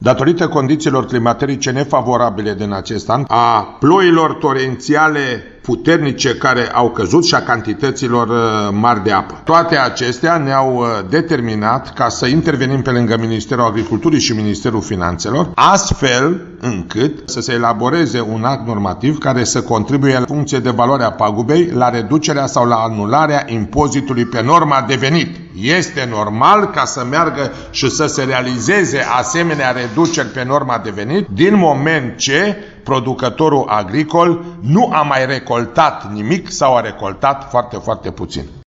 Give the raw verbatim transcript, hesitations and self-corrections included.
Datorită condițiilor climaterice nefavorabile din acest an, a ploilor torențiale puternice care au căzut și a cantităților mari de apă. Toate acestea ne-au determinat ca să intervenim pe lângă Ministerul Agriculturii și Ministerul Finanțelor, astfel încât să se elaboreze un act normativ care să contribuie în funcție de valoarea pagubei la reducerea sau la anularea impozitului pe norma de venit. Este normal ca să meargă și să se realizeze asemenea reduceri pe norma de venit din moment ce producătorul agricol nu a mai recoltat nimic sau a recoltat foarte, foarte puțin.